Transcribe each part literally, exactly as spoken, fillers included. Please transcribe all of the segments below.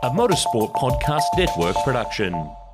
A Motorsport Podcast Network production.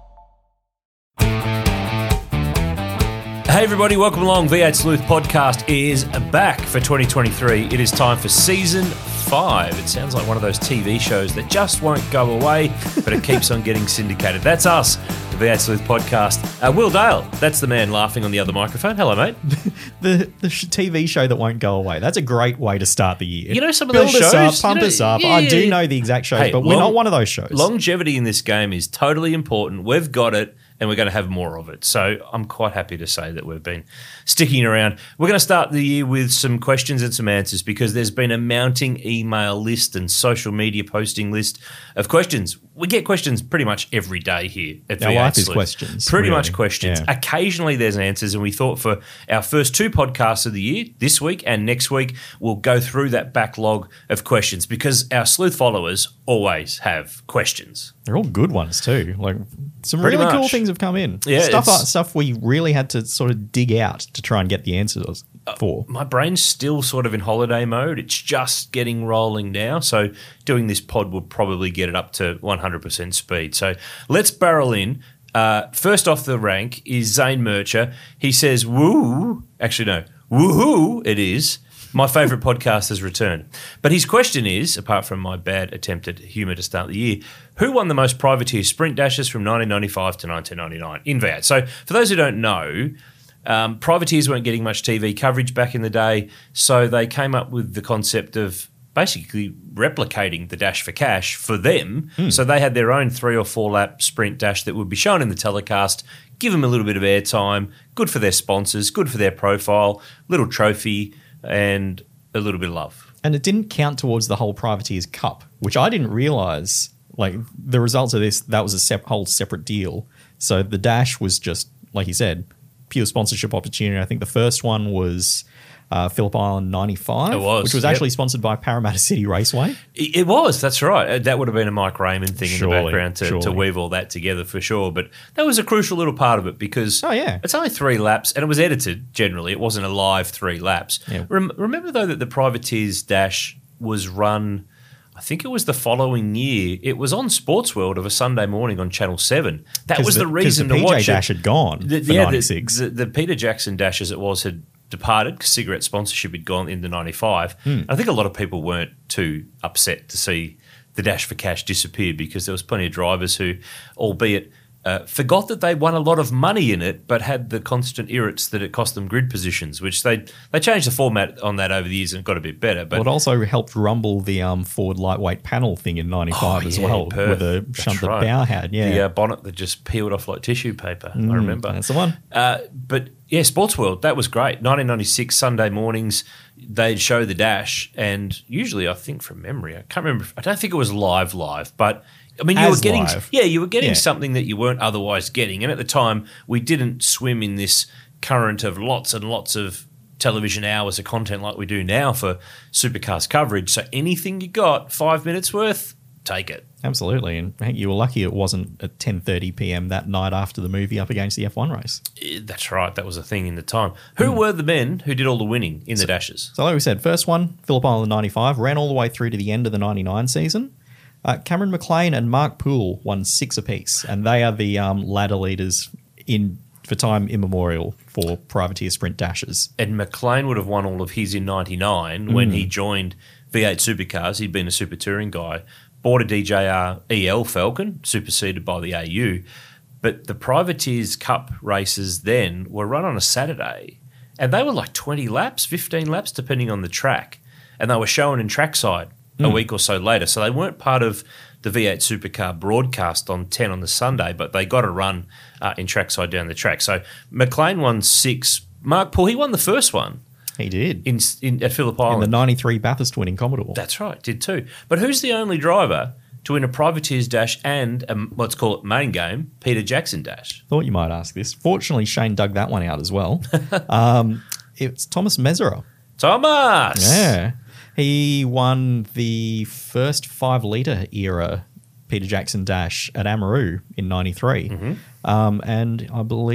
Hey everybody, welcome along. V eight Sleuth Podcast is back for twenty twenty-three. It is time for season five. It sounds like one of those T V shows that just won't go away, but it keeps on getting syndicated. That's us, the V eight Sleuth Podcast. Uh, Will Dale, that's the man laughing on the other microphone. Hello, mate. the the T V show that won't go away. That's a great way to start the year. You know some of Build those us shows? up, pump you know, us up. yeah, I yeah, do yeah. know the exact shows, Hey, but we're long- not one of those shows. Longevity in this game is totally important. We've got it, and we're going to have more of it. So I'm quite happy to say that we've been sticking around. We're going to start the year with some questions and some answers because there's been a mounting email list and social media posting list of questions. We get questions pretty much every day here at Our V eight life is Sleuth. questions, Pretty really. much questions. Yeah. Occasionally there's answers, and we thought for our first two podcasts of the year, this week and next week, we'll go through that backlog of questions because our sleuth followers always have questions. They're all good ones too. Like some Pretty really cool much. things have come in. Yeah, stuff it's- stuff we really had to sort of dig out to try and get the answers for. My brain's still sort of in holiday mode. It's just getting rolling now. So doing this pod will probably get it up to one hundred percent speed. So let's barrel in. Uh, first off the rank is Zane Murcher. He says, woo. Actually, no. Woohoo, it is. My favourite podcast has returned. But his question is, apart from my bad attempt at humour to start the year, who won the most privateer sprint dashes from nineteen ninety-five to nineteen ninety-nine in V eight? So for those who don't know, um, privateers weren't getting much T V coverage back in the day, so they came up with the concept of basically replicating the Dash for Cash for them. So they had their own three or four lap sprint dash that would be shown in the telecast, give them a little bit of airtime, good for their sponsors, good for their profile, little trophy, and a little bit of love. And it didn't count towards the whole Privateers Cup, which I didn't realise. Like the results of this, that was a sep- whole separate deal. So the dash was just, like you said, pure sponsorship opportunity. I think the first one was uh, Phillip Island ninety-five, It was, which was yep. actually sponsored by Parramatta City Raceway. It it was, that's right. Uh, That would have been a Mike Raymond thing in Surely, the background to, to surely. weave all that together for sure. But that was a crucial little part of it because Oh, yeah. it's only three laps and it was edited generally. It wasn't a live three laps. Yeah. Rem- remember, though, that the Privateers Dash was run, I think it was the following year. It was on Sports World of a Sunday morning on Channel seven. That 'Cause was the, the- 'cause reason the to P J watch Dash it. had gone The, for yeah, ninety-six. The, the, the Peter Jackson Dash, as it was, had departed because cigarette sponsorship had gone into ninety-five. Hmm. I think a lot of people weren't too upset to see the Dash for Cash disappear because there was plenty of drivers who, albeit uh, forgot that they won a lot of money in it, but had the constant irrits that it cost them grid positions, which they they changed the format on that over the years and got a bit better. But Well, it also helped rumble the um, Ford lightweight panel thing in ninety-five Oh, as yeah, well, Perth. with the That's shunt that right. Bow had. Yeah, the uh, bonnet that just peeled off like tissue paper, I remember. that's the one. Uh, but yeah, Sports World, that was great. nineteen ninety-six Sunday mornings, they'd show the dash, and usually, I think from memory, I can't remember. I don't think it was live, live, but I mean, you As were getting, live. yeah, you were getting Yeah. something that you weren't otherwise getting. And at the time, we didn't swim in this current of lots and lots of television hours of content like we do now for Supercars coverage. So anything you got, five minutes worth, take it. Absolutely. And hey, you were lucky it wasn't at ten thirty p.m. that night after the movie up against the F one race. Eh, That's right. That was a thing in the time. Who were the men who did all the winning in the dashes? So like we said, first one, Phillip Island ninety-five, ran all the way through to the end of the ninety-nine season. Uh, Cameron McLean and Mark Poole won six apiece, and they are the um, ladder leaders in for time immemorial for privateer sprint dashes. And McLean would have won all of his in ninety-nine when he joined V eight Supercars. He'd been a super touring guy, bought a D J R E L Falcon, superseded by the A U. But the Privateers Cup races then were run on a Saturday, and they were like twenty laps, fifteen laps, depending on the track. And they were shown in trackside a week or so later. So they weren't part of the V eight Supercar broadcast on ten on the Sunday, but they got a run uh, in trackside down the track. So McLean won six. Mark Paul, he won the first one He did. in, in at Phillip In Island. the ninety-three Bathurst winning Commodore. That's right, did too. But who's the only driver to win a Privateers Dash and a, let's call it main game, Peter Jackson Dash? Thought you might ask this. Fortunately, Shane dug that one out as well. um, it's Thomas Mesereau. Thomas! Yeah. He won the first five litre era Peter Jackson Dash at Amaroo in ninety-three. Um, and I believe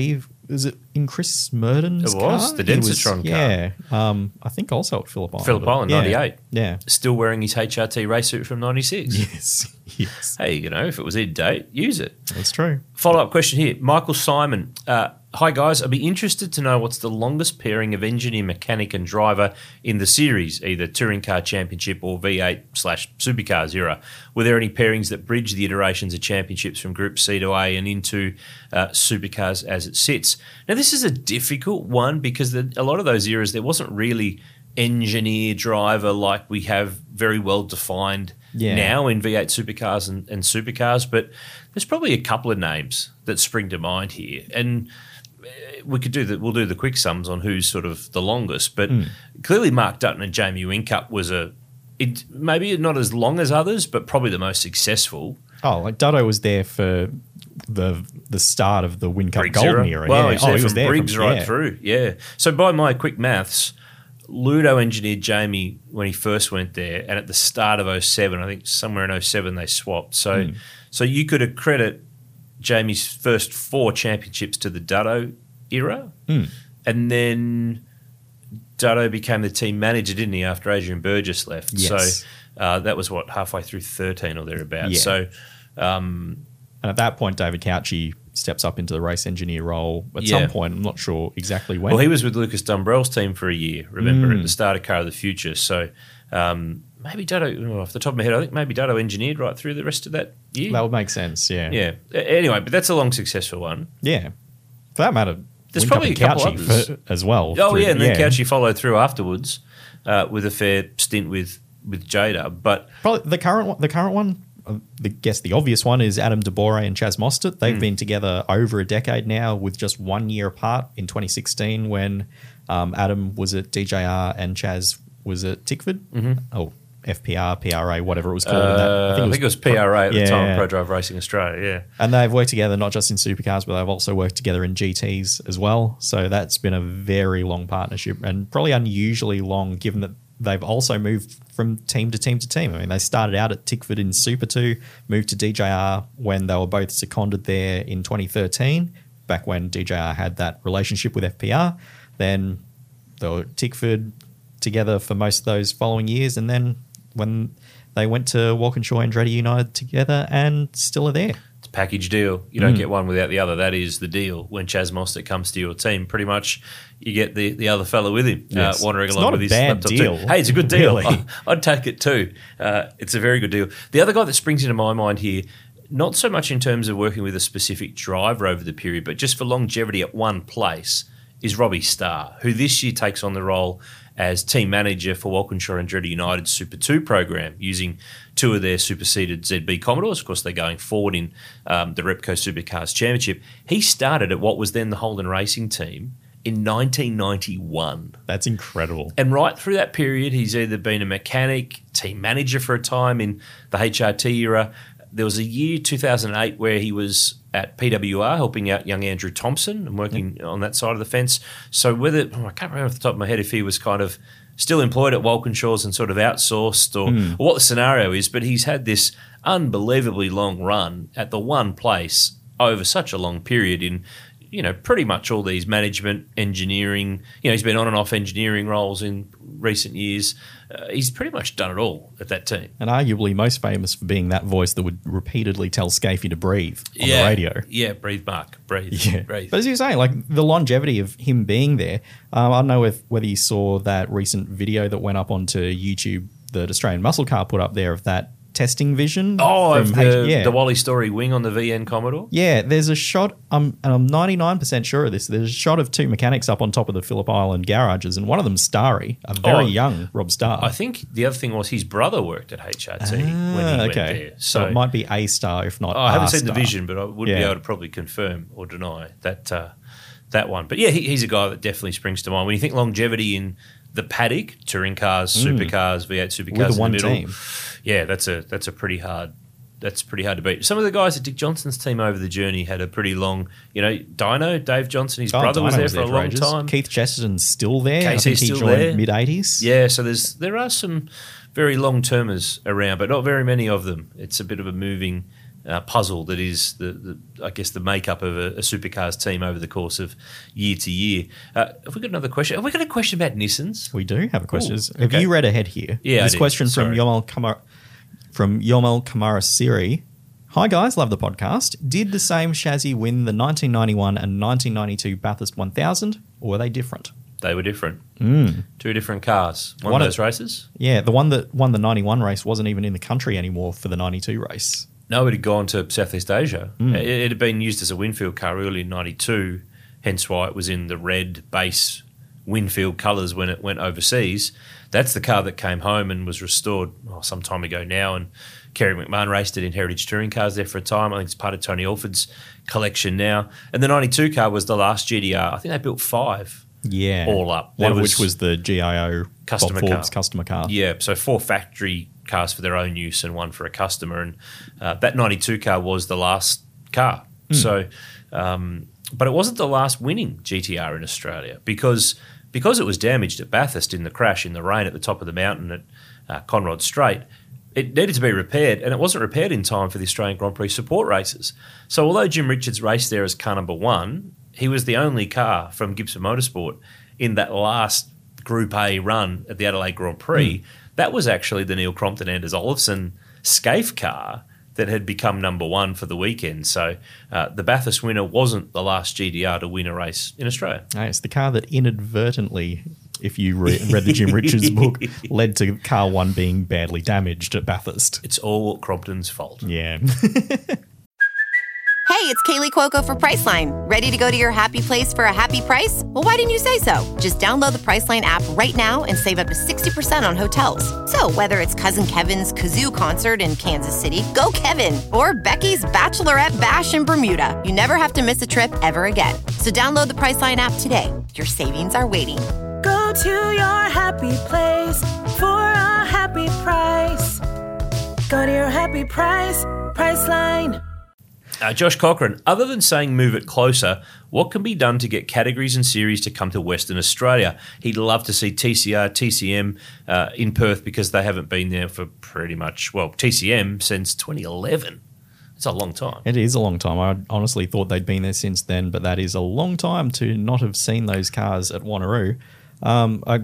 is it in Chris Murden's It was, car? the He was- Densitron car. Yeah, um, I think also at Phillip Island. Phillip Island, Yeah. ninety-eight. Yeah. Still wearing his H R T race suit from ninety-six. Yes. Yes. Hey, you know, if it was in date, use it. That's true. Follow-up question here. Michael Simon. Uh, Hi, guys. I'd be interested to know what's the longest pairing of engineer, mechanic and driver in the series, either Touring Car Championship or V eight slash Supercars era. Were there any pairings that bridge the iterations of championships from Group C to A and into uh, Supercars as it sits? Now, this is a difficult one because the, a lot of those eras, there wasn't really engineer, driver like we have very well defined Yeah. now in V eight Supercars and, and Supercars, but there's probably a couple of names that spring to mind here. And we could do the we'll do the quick sums on who's sort of the longest, but Mm. clearly Mark Dutton and Jamie Whincup was a it, maybe not as long as others, but probably the most successful. Oh, like Dutto was there for the the start of the Win Cup Briggs Golden era. era. Well, yeah. he's oh, there he was from there Briggs from, right yeah. through. Yeah. So by my quick maths, Ludo engineered Jamie when he first went there, and at the start of oh seven, I think somewhere in oh seven they swapped. So, Mm. so you could accredit Jamie's first four championships to the Dutto era, Mm. and then Dutto became the team manager, didn't he, after Adrian Burgess left? Yes. So uh, that was what halfway through thirteen or thereabouts. Yeah. So. Um, And at that point, David Couchy steps up into the race engineer role. At Yeah. some point, I'm not sure exactly when. Well, he was with Lucas Dumbrell's team for a year, remember, Mm. at the start of Car of the Future. So um, maybe Dutto, oh, off the top of my head, I think maybe Dutto engineered right through the rest of that year. That would make sense, yeah. yeah. A- Anyway, but that's a long, successful one. Yeah. For that matter, There's Whincup probably and a couple Couchy others. for- as well. Oh, through- yeah, and then Couchy followed through afterwards uh, with a fair stint with, with Jada. But Probably the current one, the current one, uh, the guess the obvious one is Adam DeBore and Chaz Mostert. They've Mm. been together over a decade now, with just one year apart in twenty sixteen when um, Adam was at D J R and Chaz was at Tickford. Mm-hmm. Oh, F P R, P R A, whatever it was called. in that. uh, I think it was P R A at Yeah. the time, Pro Drive Racing Australia, yeah. And they've worked together not just in supercars, but they've also worked together in G Ts as well. So that's been a very long partnership, and probably unusually long, given that they've also moved from team to team to team. I mean, they started out at Tickford in Super two, moved to D J R when they were both seconded there in twenty thirteen, back when D J R had that relationship with F P R. Then they were at Tickford together for most of those following years, and then when they went to Walkinshaw Andretti United together and still are there. It's a package deal. You don't Mm. get one without the other. That is the deal. When Chaz Mostert comes to your team, pretty much you get the, the other fellow with him, Yes. uh, wandering It's along not a with his bad laptop deal, too. Hey, it's a good deal. really. I'd take it too. Uh, it's a very good deal. The other guy that springs into my mind here, not so much in terms of working with a specific driver over the period, but just for longevity at one place, is Robbie Starr, who this year takes on the role as team manager for Walkinshaw Andretti United's Super two program, using two of their superseded Z B Commodores. Of course, they're going forward in um, the Repco Supercars Championship. He started at what was then the Holden Racing team in nineteen ninety-one. That's incredible. And right through that period, he's either been a mechanic, team manager for a time in the H R T era. There was a year, two thousand eight, where he was at P W R helping out young Andrew Thompson and working on that side of the fence. So whether, oh, I can't remember off the top of my head if he was kind of still employed at Walkinshaw's and sort of outsourced or, Mm. or what the scenario is, but he's had this unbelievably long run at the one place over such a long period in, you know, pretty much all these management, engineering, you know, he's been on and off engineering roles in recent years. Uh, he's pretty much done it all at that team. And arguably most famous for being that voice that would repeatedly tell Scafie to breathe on yeah. the radio. Yeah, breathe, Mark, breathe, Yeah. breathe. But as you were saying, like the longevity of him being there, um, I don't know if, whether you saw that recent video that went up onto YouTube that Australian Muscle Car put up there of that testing vision. Oh, of from the, H- yeah. the Wally Story wing on the V N Commodore? Yeah, there's a shot, um, and I'm ninety-nine percent sure of this. There's a shot of two mechanics up on top of the Phillip Island garages, and one of them's Starry, a very Oh, young Rob Starr. I think the other thing was his brother worked at H R T when he Ah, went okay. there. So, So, it might be a star, if not oh, I haven't a seen the star. vision, but I would be Yeah. able to probably confirm or deny that uh, that one. But yeah, he, he's a guy that definitely springs to mind. When you think longevity in the paddock, touring cars, supercars, V eight supercars With the in one the middle, team. yeah, that's a that's a pretty hard that's pretty hard to beat. Some of the guys at Dick Johnson's team over the journey had a pretty long, you know, Dino, Dave Johnson, his Oh, brother was Dino there for a long ages. time. Keith Chesterton's still there. I Casey's think he still joined there. mid-eighties. Yeah, so there's there are some very long termers around, but not very many of them. It's a bit of a moving uh, puzzle that is the, the I guess the makeup of a, a supercars team over the course of year to year. Uh, have we got another question? Have we got a question about Nissans? We do have a question. Ooh, Have okay. you read ahead here? Yeah, This I did. question from Sorry. Yomel Kamara, from Yomel Kamara Siri. Hi guys, love the podcast. Did the same chassis win the nineteen ninety-one and nineteen ninety-two Bathurst one thousand, or were they different? They were different. Mm. Two different cars. One, One of of- those races? Yeah, the one that won the ninety-one race wasn't even in the country anymore for the ninety-two race. No, it had gone to Southeast Asia. Mm. It, it had been used as a Winfield car early in ninety-two, hence why it was in the red base Winfield colours when it went overseas. That's the car that came home and was restored oh, some time ago now, and Kerry McMahon raced it in Heritage Touring Cars there for a time. I think it's part of Tony Alford's collection now. And the ninety-two car was the last G D R. I think they built five Yeah. all up. One There of which was the G I O Customer Bob Forbes car. customer car. Yeah, so four factory cars for their own use and one for a customer. And uh, that ninety-two car was the last car. So, um, but it wasn't the last winning G T R in Australia because because it was damaged at Bathurst in the crash in the rain at the top of the mountain at uh, Conrod Strait. It needed to be repaired, and it wasn't repaired in time for the Australian Grand Prix support races. So although Jim Richards raced there as car number one, he was the only car from Gibson Motorsport in that last Group A run at the Adelaide Grand Prix. Mm. That was actually the Neil Crompton Anders Olofsson Scaife car that had become number one for the weekend. So uh, the Bathurst winner wasn't the last G D R to win a race in Australia. No, it's the car that inadvertently, if you re- read the Jim Richards book, led to car one being badly damaged at Bathurst. It's all Crompton's fault. Yeah. Hey, it's Kaylee Cuoco for Priceline. Ready to go to your happy place for a happy price? Well, why didn't you say so? Just download the Priceline app right now and save up to sixty percent on hotels. So whether it's Cousin Kevin's Kazoo concert in Kansas City, go Kevin, or Becky's Bachelorette Bash in Bermuda, you never have to miss a trip ever again. So download the Priceline app today. Your savings are waiting. Go to your happy place for a happy price. Go to your happy price, Priceline. Uh, Josh Cochran, other than saying move it closer, what can be done to get categories and series to come to Western Australia? He'd love to see T C R, T C M uh, in Perth because they haven't been there for pretty much, well, T C M since twenty eleven. It's a long time. It is a long time. I honestly thought they'd been there since then, but that is a long time to not have seen those cars at Wanneroo. Um, I,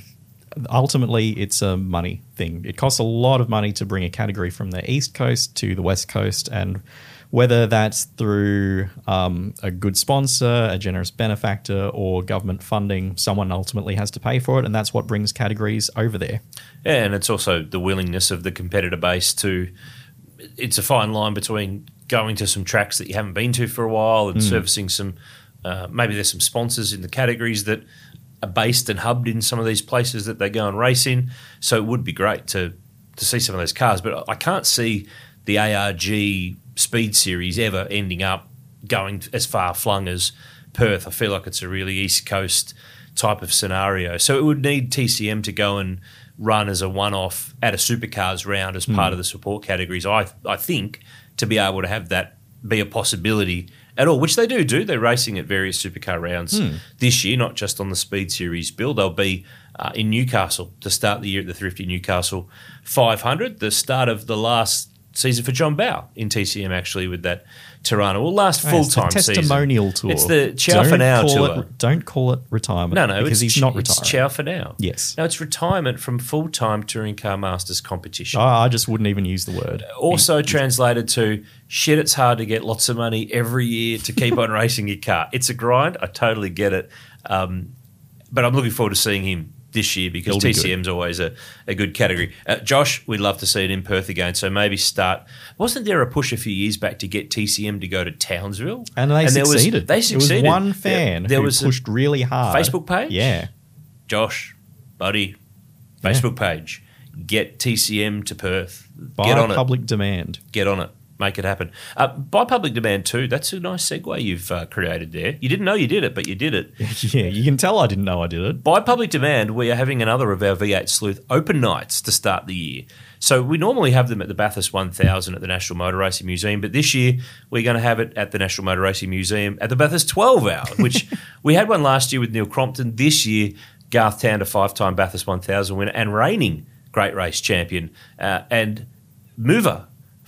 ultimately, it's a money thing. It costs a lot of money to bring a category from the East Coast to the West Coast, and whether that's through um, a good sponsor, a generous benefactor, or government funding, someone ultimately has to pay for it, and that's what brings categories over there. Yeah, and it's also the willingness of the competitor base to... It's a fine line between going to some tracks that you haven't been to for a while and mm. servicing some... Uh, maybe there's some sponsors in the categories that are based and hubbed in some of these places that they go and race in. So it would be great to, to see some of those cars. But I can't see the A R G... Speed Series ever ending up going as far flung as Perth. I feel like it's a really East Coast type of scenario. So it would need T C M to go and run as a one-off at a supercars round as part mm. of the support categories, I I think, to be able to have that be a possibility at all, which they do do. They're racing at various supercar rounds mm. this year, not just on the Speed Series build. They'll be uh, in Newcastle to start the year at the Thrifty Newcastle five hundred, the start of the last season for John Bow in T C M, actually, with that Tirana. Well, last Oh, full-time it's the testimonial season. tour. It's the Chow Don't for Now call tour. It, don't call it retirement. No, no, because it's, he's not it's retiring. Chow for Now. Yes. No, it's retirement from full-time Touring Car Masters competition. Oh, I just wouldn't even use the word. Also he, translated to, shit, it's hard to get lots of money every year to keep on racing your car. It's a grind. I totally get it. Um, but I'm looking forward to seeing him this year because be T C M's always a, a good category. Uh, Josh, we'd love to see it in Perth again, so maybe start... Wasn't there a push a few years back to get T C M to go to Townsville? And they there was- succeeded. they succeeded. There was one fan There, there who was a pushed really hard. Facebook page? Yeah. Josh, buddy, Facebook page. Get T C M to Perth. By Get on public it. demand. Get on it. Make it happen. Uh, by public demand too, that's a nice segue you've uh, created there. You didn't know you did it, but you did it. Yeah, you can tell I didn't know I did it. By public demand, we are having another of our V eight Sleuth open nights to start the year. So we normally have them at the Bathurst one thousand at the National Motor Racing Museum, but this year we're going to have it at the National Motor Racing Museum at the Bathurst twelve hour, which we had one last year with Neil Crompton. This year, Garth Town, a five-time Bathurst one thousand winner and reigning Great Race champion, uh, and mover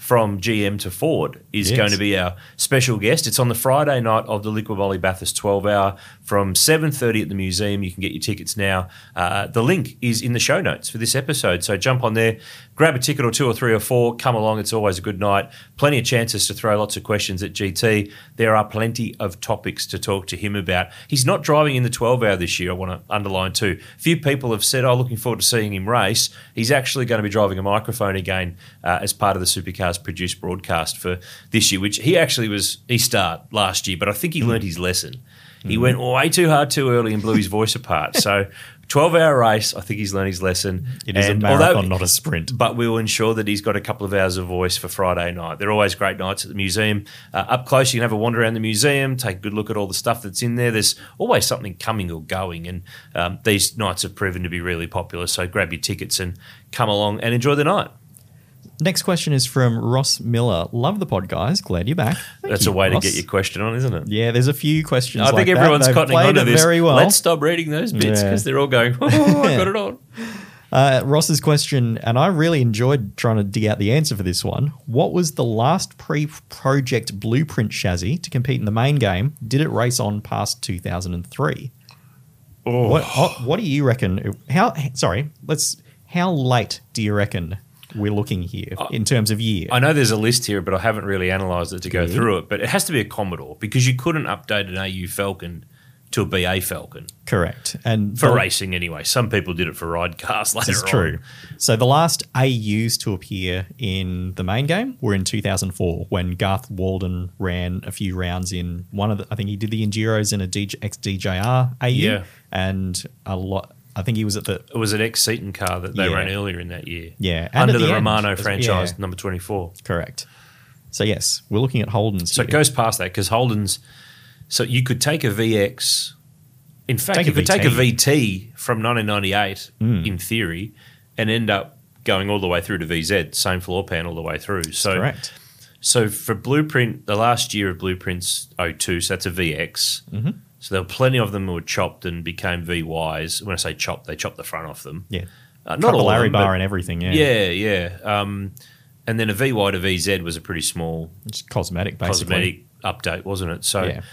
from G M to Ford is Yes. going to be our special guest. It's on the Friday night of the Liquid Volley Bathurst twelve hour from seven thirty at the museum. You can get your tickets now. Uh, the link is in the show notes for this episode. So jump on there, grab a ticket or two or three or four, come along. It's always a good night. Plenty of chances to throw lots of questions at G T. There are plenty of topics to talk to him about. He's not driving in the twelve hour this year, I want to underline too. A few people have said, oh, looking forward to seeing him race. He's actually going to be driving a microphone again uh, as part of the Supercars produced broadcast for this year, which he actually was, he started last year, but I think he learned his lesson. He went way too hard too early and blew his voice apart. So twelve hour race, I think he's learned his lesson. It is And a marathon, although- not a sprint. But we'll ensure that he's got a couple of hours of voice for Friday night. They're always great nights at the museum. Uh, up close, you can have a wander around the museum, take a good look at all the stuff that's in there. There's always something coming or going, and um, these nights have proven to be really popular. So grab your tickets and come along and enjoy the night. Next question is from Ross Miller. Love the pod, guys. Glad you're back. Thank That's you, a way Ross. to get your question on, isn't it? Yeah, there's a few questions. I like think everyone's that. They've cottoning played onto it this. very well. Let's stop reading those bits Yeah. because they're all going, oh, I got it on. Uh, Ross's question, and I really enjoyed trying to dig out the answer for this one. What was the last pre-project Blueprint chassis to compete in the main game? Did it race on past two thousand three? Oh. What, what What do you reckon? How? Sorry, let's. How late do you reckon we're looking here in terms of year? I know there's a list here, but I haven't really analysed it to go Good. through it. But it has to be a Commodore because you couldn't update an A U Falcon to a B A Falcon Correct. And for the- racing anyway. Some people did it for ride cars later This is on. true. So the last A Us to appear in the main game were in two thousand four when Garth Walden ran a few rounds in one of the, I think he did the Enduros in a D J, X D J R A U. Yeah. And a lot, I think he was at the, It was an ex-Seaton car that they Yeah. ran earlier in that year. yeah. and Under at the, end, Romano as- franchise, yeah, number twenty-four. correct. So yes, we're looking at Holden's So here. it goes past that because Holden's. So you could take a V X. In fact, Take you a could take V T. a V T from nineteen ninety-eight Mm. in theory and end up going all the way through to V Z, same floor pan all the way through. So, Correct. so for Blueprint, the last year of Blueprint's oh two, so that's a V X. Mm-hmm. So there were plenty of them who were chopped and became V Ys. When I say chopped, they chopped the front off them. Yeah. Uh, Not not all of Larry them, bar but- and everything. Yeah. Yeah, yeah. Um, and then a V Y to V Z was a pretty small Just cosmetic, basically. cosmetic update, wasn't it? So Yeah.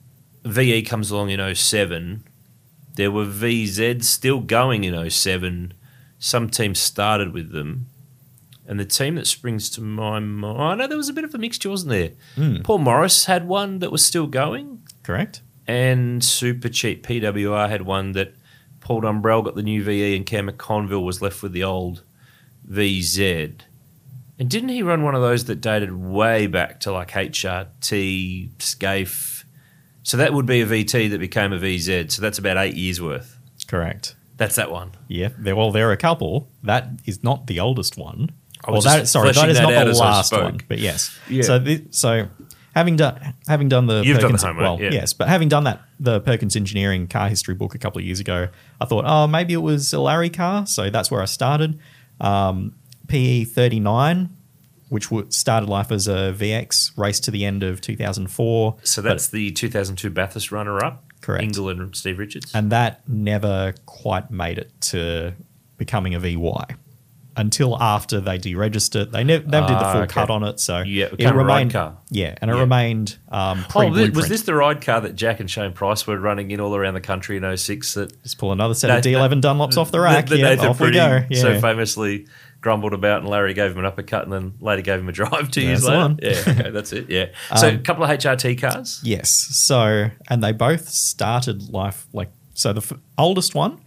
V E comes along in oh seven. There were V Zs still going in oh seven. Some teams started with them. And the team that springs to my mind, I know there was a bit of a mixture, wasn't there? Mm. Paul Morris had one that was still going. Correct. And Super Cheap P W R had one that Paul Dumbrell got the new V E and Cam McConville was left with the old V Z. And didn't he run one of those that dated way back to like H R T, Scaife? So that would be a V T that became a V Z. So that's about eight years worth. Correct. That's that one. Yeah. There, well, there are a couple. That is not the oldest one. I Well, was that, just sorry, that fleshing is that not out the as I last spoke. one. But yes. Yeah. So, the, so having done having done the You've done the Perkins, homework, well, yeah. yes, but having done that the Perkins Engineering car history book a couple of years ago, I thought, oh, maybe it was a Larry car. So that's where I started. Um, P E thirty-nine, which w- started life as a V X, raced to the end of two thousand four. So but- that's the two thousand two Bathurst runner-up. Correct. Ingle and Steve Richards. and that never quite made it to becoming a V Y until after they deregistered. They never, never did the Ah, full okay. cut on it, so Yeah, it it became a ride remained. car. Yeah, and it Yeah. remained um, Oh, pre-blueprint. was this the ride car that Jack and Shane Price were running in all around the country in oh six that Just pull another set No, of D eleven Dunlops off the rack. that yeah, Nathan off we Pretty go. Yeah. so famously grumbled about, and Larry gave him an uppercut, and then later gave him a drive two years That's the later. one. Yeah, okay, that's it. Yeah, so Um, a couple of H R T cars. Yes. So, and they both started life like so. The f- oldest one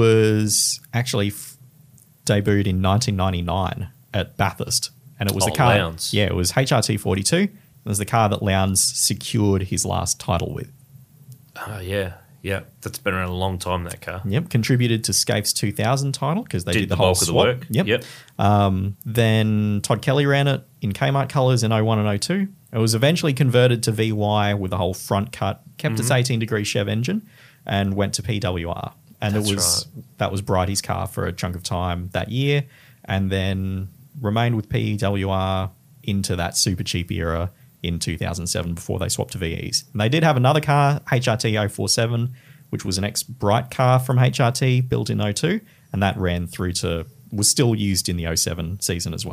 was actually f- debuted in nineteen ninety-nine at Bathurst, and it was Oh, the car. Lowndes. Yeah, it was H R T forty-two. It was the car that Lowndes secured his last title with. Oh yeah, yeah, that's been around a long time. That car Yep, contributed to Scaife's two thousand title because they did, did the, the whole bulk of the swap. work. Yep. Yep. Um, then Todd Kelly ran it in Kmart colours in oh one and oh two. It was eventually converted to V Y with the whole front cut, kept Mm-hmm. its eighteen degree Chev engine, and went to P W R. And That's it was that was Brighty's car for a chunk of time that year, and then remained with P W R into that super cheap era in two thousand seven before they swapped to V Es. And they did have another car, H R T oh forty-seven, which was an ex-Bright car from H R T built in oh two, and that ran through to was still used in the oh seven season as well.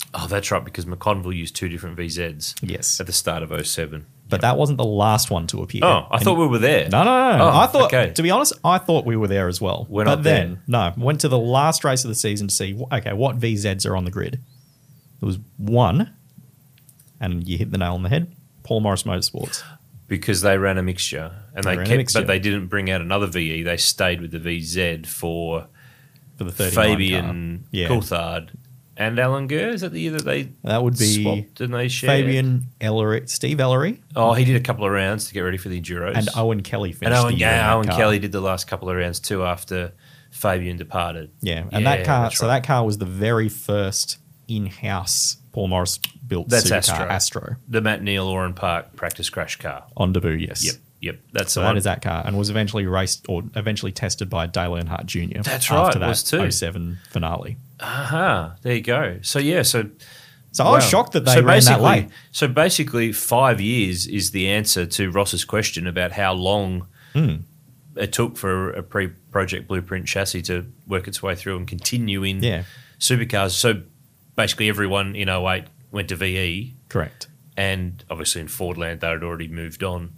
Oh, that's right, because McConville used two different V Zs Yes. at the start of oh seven. But that wasn't the last one to appear. Oh, I And- thought we were there. No, no, no. no. Oh, I thought, okay. to be honest, I thought we were there as well. We're but not then, no, went to the last race of the season to see, okay, what V Zs are on the grid. There was one, and you hit the nail on the head, Paul Morris Motorsports. Because they ran a mixture, and They they, ran a kept, mixture. but they didn't bring out another V E. They stayed with the V Z for For the thirty-nine Fabian car. Yeah. Coulthard and Alan Gurr. Is that the year that they That would be swapped? Didn't they share? Fabian Ellery, Steve Ellery, Oh, he did a couple of rounds to get ready for the Enduros. and Owen Kelly And finished Owen, the year in yeah, that Owen car. Kelly did the last couple of rounds too after Fabian departed. Yeah, and Yeah, that car, that's so right. that car was the very first in-house Paul Morris built That's supercar, Astro. Astro, The Matt Neal Oran Park practice crash car. on debut, yes. Yep, yep. That's So the that one. is that car, and was eventually raced or eventually tested by Dale Earnhardt Junior That's right, after it that was too. oh seven finale. Aha, there you go. So yeah, so So I was wow. shocked that they so ran that basically- late. So basically, five years is the answer to Ross's question about how long Hmm. it took for a pre-project blueprint chassis to work its way through and continue in Yeah, supercars. So basically, everyone in oh eight went to V E, correct. and obviously in Fordland they had already moved on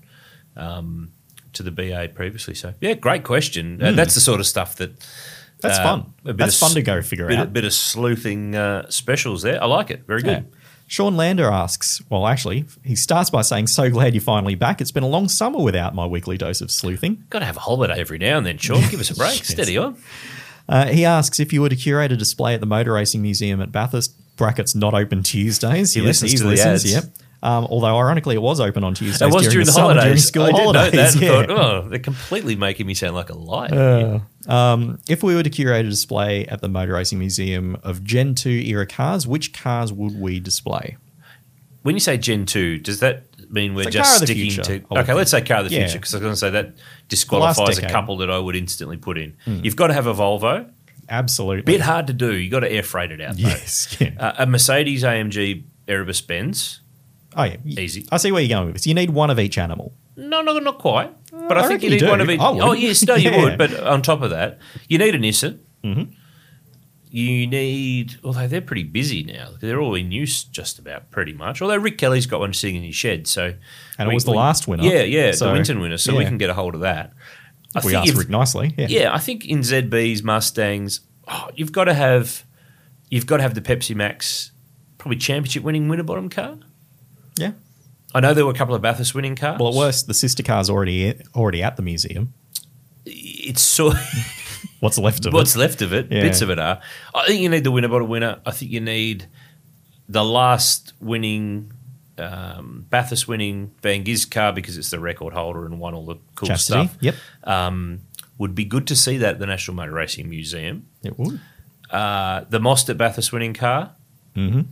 um, to the B A previously. So yeah, great question. Uh, that's the sort of stuff that. Hmm. That's uh, fun. a bit That's of fun s- to go figure bit, out. A bit of sleuthing uh, specials there. I like it. Very Yeah. good. Sean Lander asks, well, actually, he starts by saying, so glad you're finally back. It's been a long summer without my weekly dose of sleuthing. Got to have a holiday every now and then, Sean. Give us a break. Yes. Steady on. Uh, he asks if you were to curate a display at the Motor Racing Museum at Bathurst, brackets not open Tuesdays. He Yes, listens to the ads. Yep. Um, although, ironically, it was open on Tuesdays. It was during, the, summer, holidays. during school I did holidays. know that and yeah. thought, oh, they're completely making me sound like a liar. Um, if we were to curate a display at the Motor Racing Museum of Gen two era cars, which cars would we display? When you say Gen two, does that mean we're It's a just car of the sticking future, to... I would Okay, think. let's say car of the Yeah. future, because I was going to say that disqualifies a decade. Hmm. couple that I would instantly put in. You've got to have a Volvo. Absolutely. Bit hard to do. You've got to air freight it out, though. Yes. Yeah. Uh, a Mercedes A M G Erebus Benz. Oh, yeah. Easy. I see where you're going with this. You need one of each animal. No, no, not quite. But I I, think reckon you you need do. one of each. I would. Oh, yes, no, you Yeah. would. But on top of that, you need a Nissan. Mm-hmm. You need, although they're pretty busy now. They're all in use just about pretty much. Although Rick Kelly's got one sitting in his shed. So, And it was the last winner. Yeah, yeah, So, the Winton winner. So we yeah. can get a hold of that. I We think asked you've- Rick nicely. Yeah. yeah, I think in Z Bs, Mustangs, oh, you've got to have, you've got to have the Pepsi Max, probably championship winning Winterbottom car. Yeah. I know there were a couple of Bathurst winning cars. Well, at worst, the sister car's already already at the museum. It's so. What's left of What's it? left of it, Yeah. bits of it are. I think you need the Winterbottom winner. I think you need the last winning, um, Bathurst winning Van Giz car because it's the record holder and won all the cool Chastity. stuff. Yep. Um, would be good to see that at the National Motor Racing Museum. It would. Uh, the Mostert Bathurst winning car. Mm-hmm.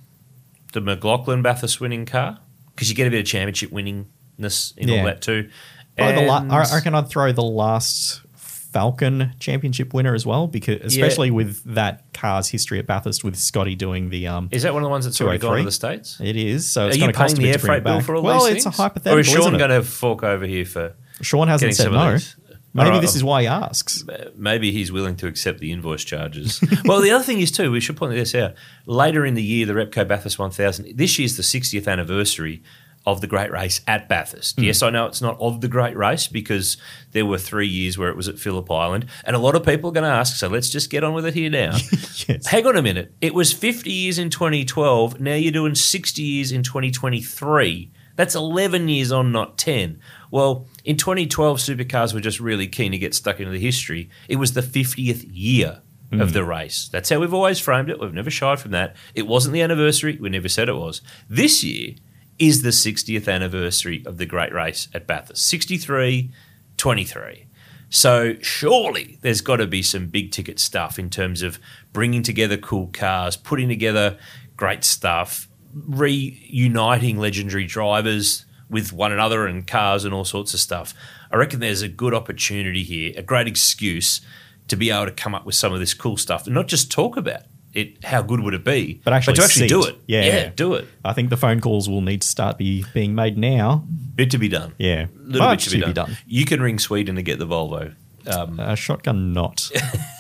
The McLaughlin Bathurst winning car because you get a bit of championship winningness in Yeah. all that too. Probably the la- And- I reckon I'd throw the last Falcon Championship winner as well, because especially with that car's history at Bathurst with Scotty doing the um. Is that one of the ones that's already gone to the States? It is. So Are it's you going to cost paying a the bit air to bring freight it bill back. for all well, these it's things? a hypothetical. Or is Sean isn't it? going to fork over here for Sean hasn't getting said some of no. these? Maybe All right, this is well- why he asks. Maybe he's willing to accept the invoice charges. Well, the other thing is too, we should point this out. Later in the year, the Repco Bathurst one thousand, this year's the sixtieth anniversary of the Great Race at Bathurst. Mm. Yes, I know it's not of the Great Race because there were three years where it was at Phillip Island. And a lot of people are going to ask, so let's just get on with it here now. Yes. Hang on a minute. It was fifty years in twenty twelve. Now you're doing sixty years in twenty twenty-three. That's eleven years on, not ten. Well, in twenty twelve, supercars were just really keen to get stuck into the history. It was the fiftieth year of the race. That's how we've always framed it. We've never shied from that. It wasn't the anniversary. We never said it was. This year is the sixtieth anniversary of the Great Race at Bathurst. sixty-three, twenty-three. So surely there's got to be some big ticket stuff in terms of bringing together cool cars, putting together great stuff, reuniting legendary drivers with one another and cars and all sorts of stuff. I reckon there's a good opportunity here, a great excuse to be able to come up with some of this cool stuff and not just talk about it, how good would it be, But actually to actually see do it. it. Yeah. yeah, do it. I think the phone calls will need to start be being made now. Bit to be done. Yeah. Little Much bit to be, to be done. done. You can ring Sweden to get the Volvo. Um, Uh, shotgun not.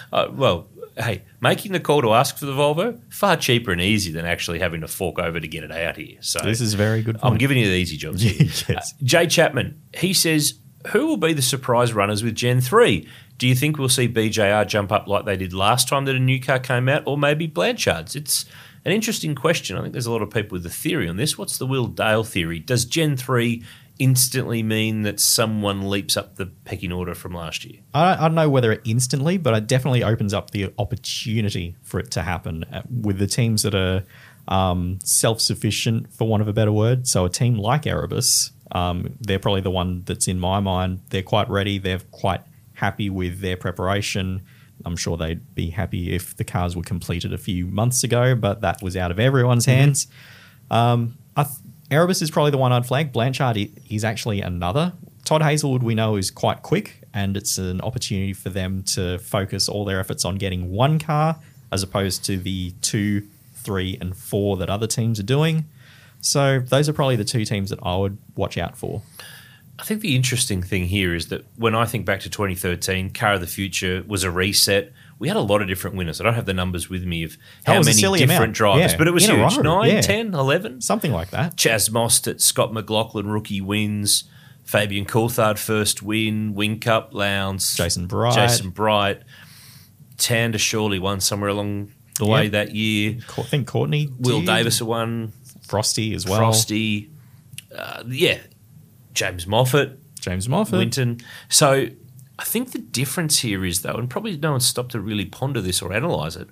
Uh, well, hey, making the call to ask for the Volvo, far cheaper and easy than actually having to fork over to get it out here. So This is a very good point. I'm giving you the easy jobs here. Yes. uh, Jay Chapman, he says, who will be the surprise runners with Gen three? Do you think we'll see B J R jump up like they did last time that a new car came out, or maybe Blanchard's? It's an interesting question. I think there's a lot of people with a theory on this. What's the Will Dale theory? Does Gen three instantly mean that someone leaps up the pecking order from last year? I don't, I don't know whether it instantly, but it definitely opens up the opportunity for it to happen uh, with the teams that are um, self-sufficient, for want of a better word. So a team like Erebus, um, they're probably the one that's in my mind. They're quite ready. They're quite happy with their preparation. I'm sure they'd be happy if the cars were completed a few months ago, but that was out of everyone's Mm-hmm. hands. Um, I th- Erebus is probably the one I'd flag. Blanchard i- is actually another. Todd Hazelwood, we know, is quite quick, and it's an opportunity for them to focus all their efforts on getting one car as opposed to the two, three, and four that other teams are doing. So those are probably the two teams that I would watch out for. I think the interesting thing here is that when I think back to twenty thirteen, Car of the Future was a reset. We had a lot of different winners. I don't have the numbers with me of That how was a many silly different amount. drivers, Yeah, but it was in a huge. row, nine, yeah. ten, eleven Something like that. Chaz Mostert, Scott McLaughlin, rookie wins. Fabian Coulthard, first win. Whincup, Lowndes. Jason Bright. Jason Bright. Tander surely won somewhere along the way Yep. that year. I think Courtney Will did. Davis won. Frosty as well. Frosty. Uh, yeah. James Moffat. James Moffat. Winton. So I think the difference here is, though, and probably no one's stopped to really ponder this or analyse it,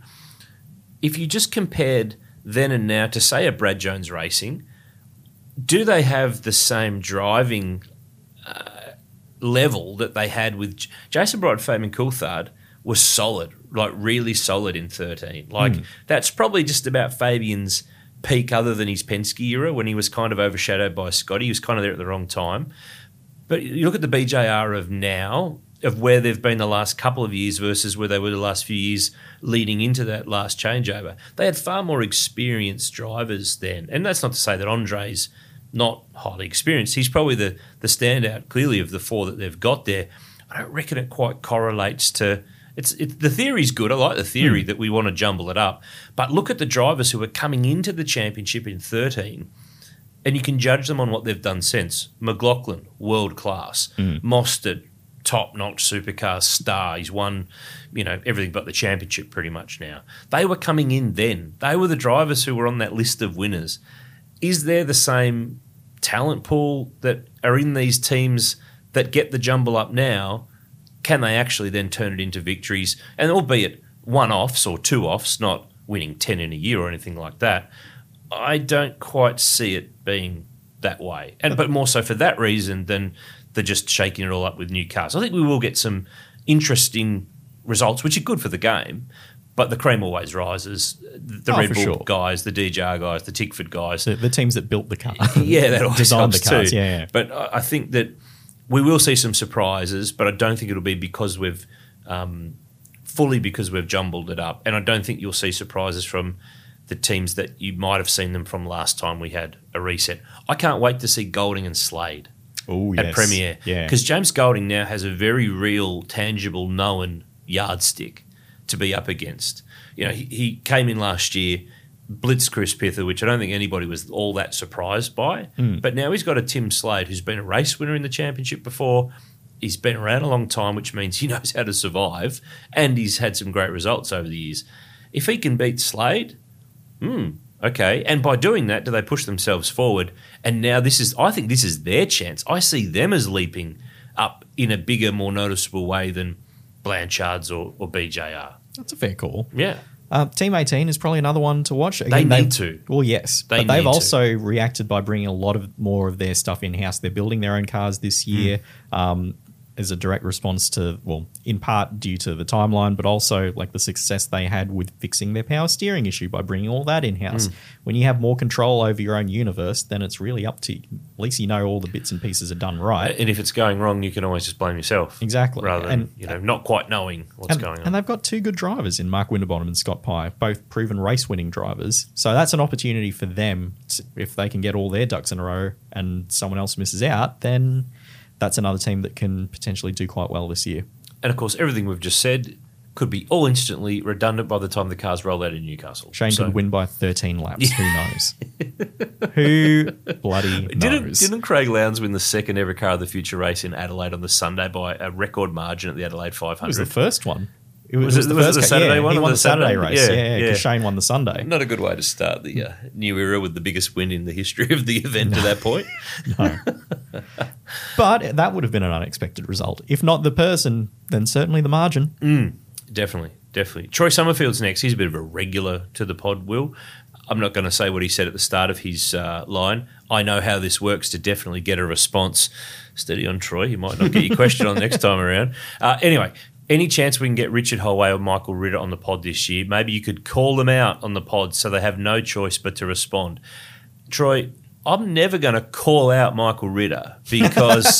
if you just compared then and now to, say, a Brad Jones Racing, do they have the same driving uh, level that they had with J- Jason Bright? Fabian Coulthard was solid, like really solid in thirteen. Like that's probably just about Fabian's peak other than his Penske era when he was kind of overshadowed by Scotty. He was kind of there at the wrong time. But you look at the B J R of now, of where they've been the last couple of years versus where they were the last few years leading into that last changeover. They had far more experienced drivers then. And that's not to say that Andre's not highly experienced. He's probably the, the standout, clearly, of the four that they've got there. I don't reckon it quite correlates to... It's it, the theory's good. I like the theory that we want to jumble it up. But look at the drivers who are coming into the championship in thirteen, and you can judge them on what they've done since. McLaughlin, world class. Mostert, top-notch supercar star. He's won, you know, everything but the championship pretty much now. They were coming in then. They were the drivers who were on that list of winners. Is there the same talent pool that are in these teams that get the jumble up now? Can they actually then turn it into victories? And albeit one-offs or two-offs, not winning ten in a year or anything like that, I don't quite see it being that way. And but more so for that reason than the just shaking it all up with new cars. I think we will get some interesting results, which are good for the game, but the cream always rises. The Oh, Red for Bull sure. guys, the D J R guys, the Tickford guys. The, the teams that built the car. Yeah, that always designed helps the cars. too. Yeah, yeah. But I I think that we will see some surprises, but I don't think it'll be because we've um, fully because we've jumbled it up. And I don't think you'll see surprises from the teams that you might have seen them from last time we had a reset. I can't wait to see Golding and Slade Oh, at yes. Premiere. Yeah. Because James Golding now has a very real, tangible, known yardstick to be up against. You know, he, he came in last year, blitzed Chris Pither, which I don't think anybody was all that surprised by. Hmm. But now he's got a Tim Slade who's been a race winner in the championship before. He's been around a long time, which means he knows how to survive, and he's had some great results over the years. If he can beat Slade, hmm, okay. And by doing that, do they push themselves forward? And now this is, I think this is their chance. I see them as leaping up in a bigger, more noticeable way than Blanchard's or, or B J R. That's a fair call. Yeah. Uh, Team eighteen is probably another one to watch. They Again, need they've- to. Well, yes. They but they've need to. also reacted by bringing a lot of more of their stuff in-house. They're building their own cars this year. Um, as a direct response to, well, in part due to the timeline, but also like the success they had with fixing their power steering issue by bringing all that in-house. When you have more control over your own universe, then it's really up to you. At least you know all the bits and pieces are done right. And if it's going wrong, you can always just blame yourself. Exactly. Rather than, And- you know, not quite knowing what's and, going on. and they've got two good drivers in Mark Winterbottom and Scott Pye, both proven race-winning drivers. So that's an opportunity for them. To, if they can get all their ducks in a row and someone else misses out, then that's another team that can potentially do quite well this year. And of course, everything we've just said could be all instantly redundant by the time the cars roll out in Newcastle. Shane So- could win by thirteen laps. Who knows? Who bloody knows? Didn't, didn't Craig Lowndes win the second ever Car of the Future race in Adelaide on the Sunday by a record margin at the Adelaide five It was the hundred? first one. It Was it- the was it first the ca- Saturday yeah, one He or won the the Saturday Saturday? race. Yeah, Yeah, because yeah. Shane won the Sunday. Not a good way to start the uh, new era with the biggest win in the history of the event to that point. No. But that would have been an unexpected result. If not the person, then certainly the margin. Definitely, definitely. Troy Summerfield's next. He's a bit of a regular to the pod, Will. I'm not going to say what he said at the start of his uh, line. I know how this works to definitely get a response. Steady on, Troy. You might not get your question on next time around. Uh, anyway, any chance we can get Richard Holway or Michael Ritter on the pod this year? Maybe you could call them out on the pod so they have no choice but to respond. Troy, I'm never going to call out Michael Ritter because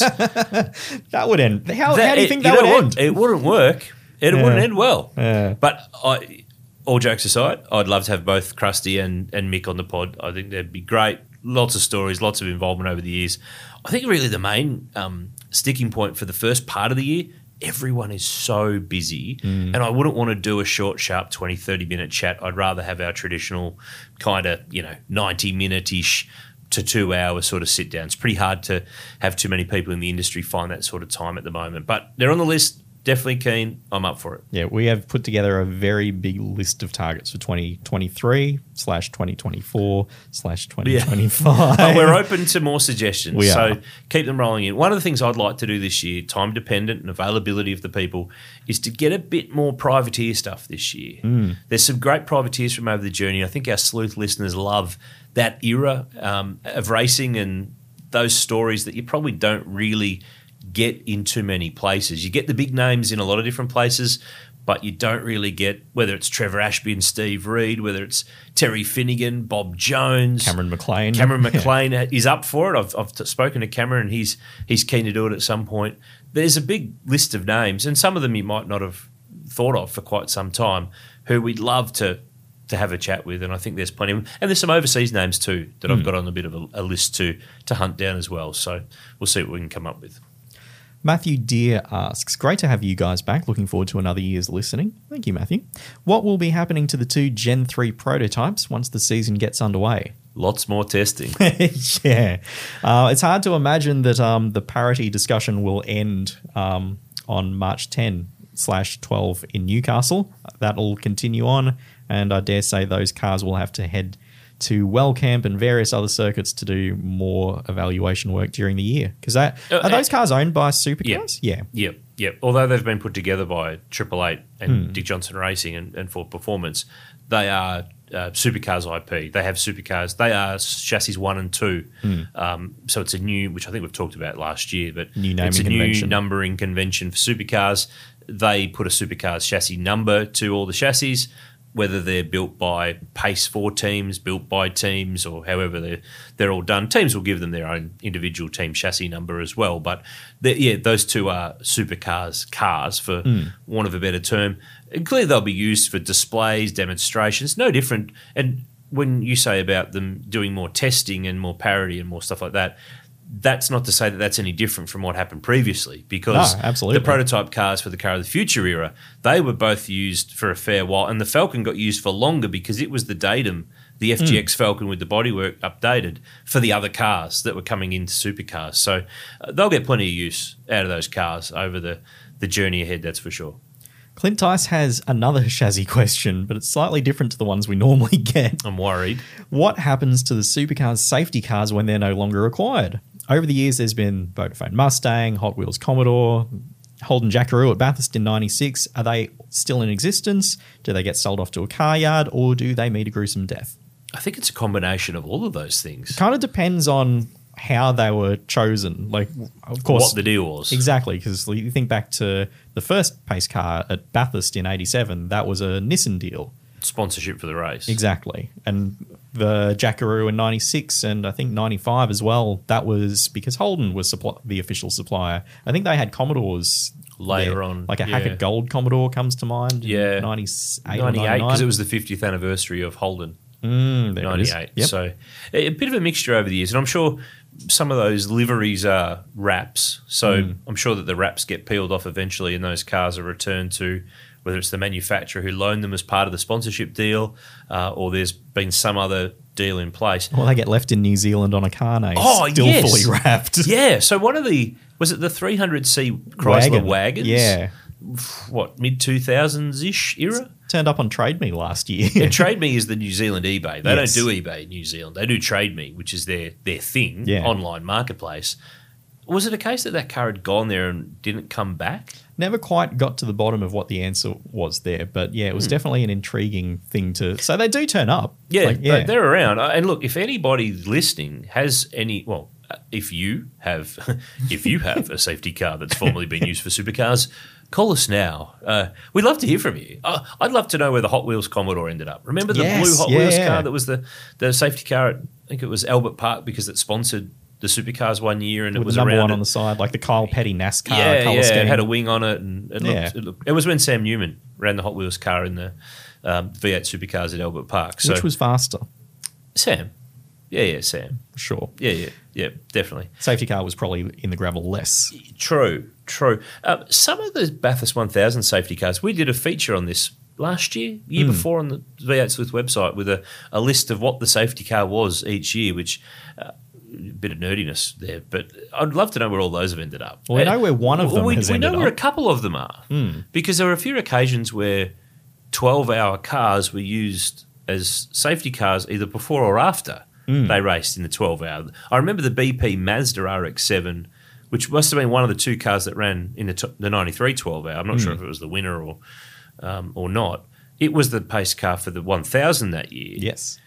That would end. How, that- how do you it- think that know would what? end? It wouldn't work. It Yeah. wouldn't end well. Yeah. But I, all jokes aside, I'd love to have both Krusty and, and Mick on the pod. I think that'd be great. Lots of stories, lots of involvement over the years. I think really the main um, sticking point for the first part of the year, everyone is so busy and I wouldn't want to do a short, sharp twenty, thirty minute chat. I'd rather have our traditional kind of, you know, ninety minute-ish to two hour sort of sit down. It's pretty hard to have too many people in the industry find that sort of time at the moment. But they're on the list. Definitely keen. I'm up for it. Yeah, we have put together a very big list of targets for twenty twenty-three slash twenty twenty-four slash twenty twenty-five. But we're open to more suggestions. We so are. keep them rolling in. One of the things I'd like to do this year, time dependent and availability of the people, is to get a bit more privateer stuff this year. Mm. There's some great privateers from over the journey. I think our sleuth listeners love that era um, of racing and those stories that you probably don't really get in too many places. You get the big names in a lot of different places, but you don't really get, whether it's Trevor Ashby and Steve Reed, whether it's Terry Finnegan, Bob Jones, Cameron McLean. Cameron Yeah. McLean is up for it. I've, I've t- spoken to Cameron and he's he's keen to do it at some point. There's a big list of names, and some of them you might not have thought of for quite some time, who we'd love to to have a chat with, and I think there's plenty of them. And there's some overseas names too that I've got on a bit of a, a list to to hunt down as well. So we'll see what we can come up with. Matthew Deere asks, great to have you guys back. Looking forward to another year's listening. Thank you, Matthew. What will be happening to the two Gen three prototypes once the season gets underway? Lots more testing. yeah. Uh, it's hard to imagine that um, the parity discussion will end um, on March tenth slash twelve in Newcastle. That'll continue on, and I dare say those cars will have to head to Wellcamp and various other circuits to do more evaluation work during the year. Because that Uh, are those cars owned by Supercars? Yeah. Yep, yep. Although they've been put together by Triple Eight and Dick Johnson Racing and, and Ford Performance, they are uh, Supercars I P. They have Supercars. They are chassis one and two. Um, so it's a new, which I think we've talked about last year, but New naming it's a convention. new numbering convention for Supercars. They put a Supercars chassis number to all the chassis, whether they're built by Pace four teams, built by teams, or however they're, they're all done. Teams will give them their own individual team chassis number as well. But, yeah, those two are supercars, cars, for want of a better term. And clearly they'll be used for displays, demonstrations, no different. And when you say about them doing more testing and more parity and more stuff like that, that's not to say that that's any different from what happened previously, because No, absolutely. the prototype cars for the Car of the Future era, they were both used for a fair while, and the Falcon got used for longer because it was the datum, the F G X Falcon with the bodywork updated for the other cars that were coming into supercars. So uh, they'll get plenty of use out of those cars over the, the journey ahead, that's for sure. Clint Tice has another chassis question, but it's slightly different to the ones we normally get. I'm worried. What happens to the supercars safety cars when they're no longer required? Over the years, there's been Vodafone Mustang, Hot Wheels Commodore, Holden Jackaroo at Bathurst in ninety-six. Are they still in existence? Do they get sold off to a car yard, or do they meet a gruesome death? I think it's a combination of all of those things. Kind of depends on how they were chosen. Like, of course, What the deal was. exactly, because you think back to the first pace car at Bathurst in eighty-seven, that was a Nissan deal. Sponsorship for the race. Exactly. And the Jackaroo in ninety-six and I think ninety-five as well, that was because Holden was supply- the official supplier. I think they had Commodores Later there. on, Like a yeah. Hackett Gold Commodore comes to mind. in Yeah. ninety-eight or ninety-eight, because ninety-nine. it was the fiftieth anniversary of Holden. Mm, there it is. ninety-eight. Yep. So a a bit of a mixture over the years. And I'm sure some of those liveries are wraps. So Hmm. I'm sure that the wraps get peeled off eventually and those cars are returned to whether it's the manufacturer who loaned them as part of the sponsorship deal, uh, or there's been some other deal in place. Well, they get left in New Zealand on a carnet, Oh, still yes. fully wrapped. Yeah. So one of the was it the three hundred C Chrysler Wagon. wagons? Yeah. What, mid two thousands ish era? Turned up on Trade Me last year. And Trade Me is the New Zealand eBay. They Yes. don't do eBay in New Zealand. They do Trade Me, which is their their thing, Yeah. online marketplace. Was it a case that that car had gone there and didn't come back? Never quite got to the bottom of what the answer was there, but yeah, it was definitely an intriguing thing to. So they do turn up. Yeah, Like, they- they're around. Uh, And look, if anybody listening has any, well, uh, if you have, if you have a safety car that's formerly been used for supercars, call us now. Uh, we'd love to hear from you. Uh, I'd love to know where the Hot Wheels Commodore ended up. Remember the Yes, blue Hot yeah, Wheels yeah. car that was the the safety car at, I think it was Albert Park, because it sponsored the supercars one year, and it with was the number around one it. on the side, like the Kyle Petty NASCAR yeah, colour yeah, it scheme. had a wing on it, and it, Yeah. looked, it, looked, it was when Sam Newman ran the Hot Wheels car in the um, V eight supercars at Albert Park. So which was faster, Sam. Yeah, yeah, Sam. for sure. Yeah, yeah, yeah, definitely. Safety car was probably in the gravel less. True, true. Uh, some of the Bathurst one thousand safety cars, we did a feature on this last year, year Hmm. before on the V eight Sleuth website with a, a list of what the safety car was each year, which uh, a bit of nerdiness there. But I'd love to know where all those have ended up. Well, we know where one of Well, them we, has we know ended where a up. couple of them are, because there were a few occasions where twelve-hour cars were used as safety cars either before or after they raced in the twelve-hour. I remember the B P Mazda R X seven, which must have been one of the two cars that ran in the, t- the ninety-three twelve-hour. I'm not sure if it was the winner or um, or not. It was the pace car for the one thousand that year. Yes.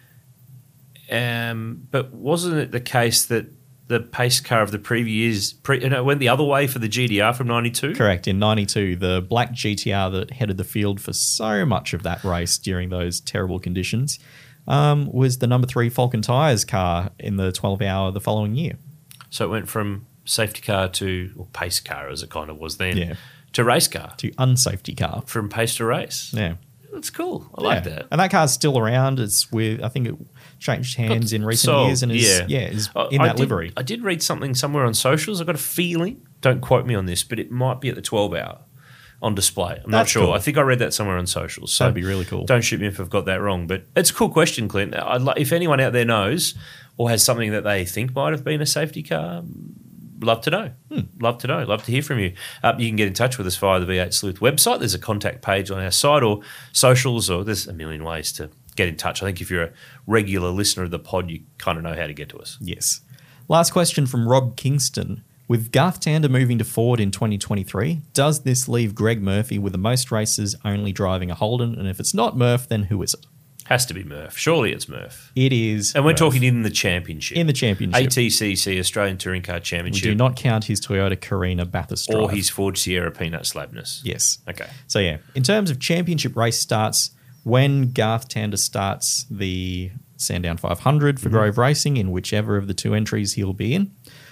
Um, but wasn't it the case that the pace car of the previous pre, you know, went the other way for the G D R from ninety-two? Correct. In ninety-two, the black G T R that headed the field for so much of that race during those terrible conditions um, was the number three Falcon Tyres car in the twelve-hour the following year. So it went from safety car to, or pace car as it kind of was then, Yeah. to race car. To unsafety car. From pace to race. Yeah. That's cool. I like Yeah. that. And that car's still around. It's with, I think it changed hands in recent So, years and is, yeah. yeah, is I- in I that did- livery. I did read something somewhere on socials. I've got a feeling, don't quote me on this, but it might be at the twelve-hour on display. I'm not That's sure. cool. I think I read that somewhere on socials. So That'd be really cool. Don't shoot me if I've got that wrong. But it's a cool question, Clint. I'd like, if anyone out there knows or has something that they think might have been a safety car, love to know. Hmm. Love to know. Love to hear from you. Uh, you can get in touch with us via the V eight Sleuth website. There's a contact page on our site or socials, or there's a million ways to get in touch. I think if you're a regular listener of the pod, you kind of know how to get to us. Yes. Last question from Rob Kingston. With Garth Tander moving to Ford in twenty twenty-three, does this leave Greg Murphy with the most races only driving a Holden? And if it's not Murph, then who is it? Has to be Murph. Surely it's Murph. It is. And we're Murph. talking in the championship. in the championship. A T C C, Australian Touring Car We Championship. do not count his Toyota Carina Bathurst or drive. his Ford Sierra Peanut Slabness. Yes. Okay. So yeah, in terms of championship race starts, when Garth Tander starts the Sandown five hundred for Mm-hmm. Grove Racing, in whichever of the two entries he'll be in,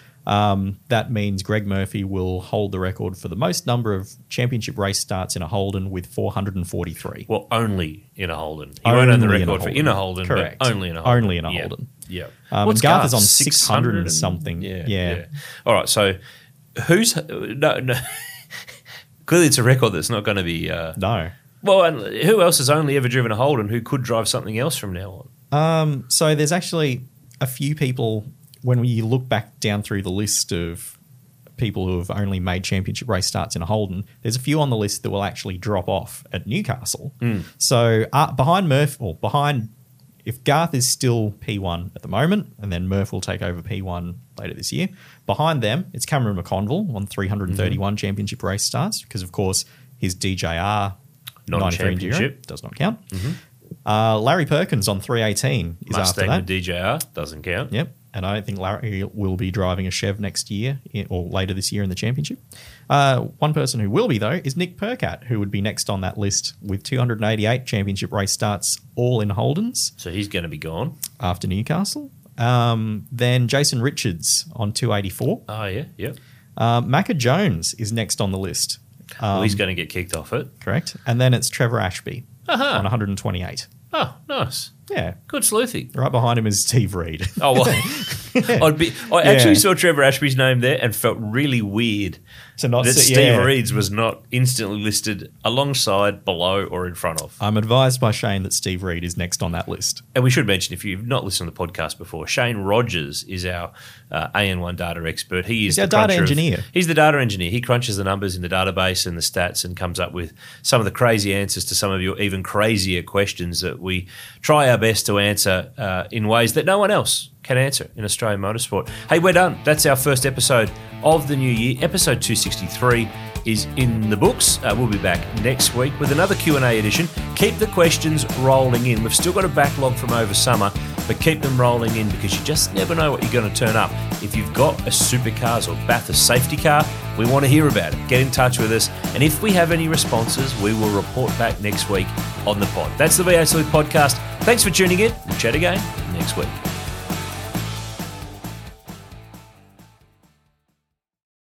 um, that means Greg Murphy will hold the record for the most number of championship race starts in a Holden with four hundred forty-three. Well, only in a Holden. He won't own the Only in a record for Holden. in a Holden, Correct. but only in a Holden. Only in a Yeah. Holden. Yeah. Um, What's and Garth Garth's? is on six six hundred hundred and something. Yeah, Yeah. All right, so who's no no? Clearly, it's a record that's not going to be. Uh, No. well, and who else has only ever driven a Holden who could drive something else from now on? Um, so there's actually a few people, when you look back down through the list of people who have only made championship race starts in a Holden, there's a few on the list that will actually drop off at Newcastle. So uh, behind Murph, or behind, if Garth is still P one at the moment, and then Murph will take over P one later this year, behind them, it's Cameron McConville on three hundred thirty-one championship race starts, because of course his D J R ninety-three Enduro Non-championship. does not count. Uh, Larry Perkins on three eighteen is Mustang after that. with D J R doesn't count. Yep. And I think Larry will be driving a Chev next year in, or later this year in the championship. Uh, one person who will be, though, is Nick Percat, who would be next on that list with two hundred eighty-eight championship race starts, all in Holdens So he's going to be gone. after Newcastle. Um, then Jason Richards on two eighty-four. Oh yeah, yep. Uh, Macca Jones is next on the list, well, he's going to get kicked off it. correct? And then it's Trevor Ashby Uh-huh. on one hundred twenty-eight. Oh, nice. Yeah. Good sleuthing. Right behind him is Steve Reed. Oh, well, I'd be, I actually Yeah. saw Trevor Ashby's name there and felt really weird To not that see- Steve yeah. Reed's was not instantly listed alongside, below, or in front of. I'm advised by Shane that Steve Reed is next on that list. And we should mention, if you've not listened to the podcast before, Shane Rogers is our uh, A N one data expert. He is He's our the data cruncher of- engineer. he's the data engineer. He crunches the numbers in the database and the stats and comes up with some of the crazy answers to some of your even crazier questions that we try our best to answer uh, in ways that no one else can answer in Australian motorsport. Hey, we're done. That's our first episode of the new year. Episode two sixty-three is in the books. Uh, we'll be back next week with another Q and A edition. Keep the questions rolling in. We've still got a backlog from over summer, but keep them rolling in because you just never know what you're going to turn up. If you've got a supercars or Bathurst safety car, we want to hear about it. Get in touch with us. And if we have any responses, we will report back next week on the pod. That's the V eight Sleuth podcast. Thanks for tuning in. We'll chat again next week.